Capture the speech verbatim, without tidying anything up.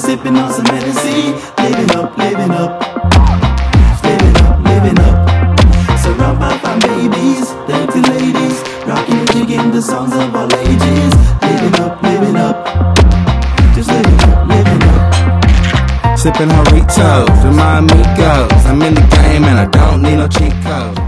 sipping on some Hennessy. Living up, living up, living up, living up. Surrounded by fine babies, dainty ladies, rocking and jigging the songs of all ages. Living up, living up, just living up, living up. Sipping Doritos with my amigos. I'm in the game and I don't need no cheat codes.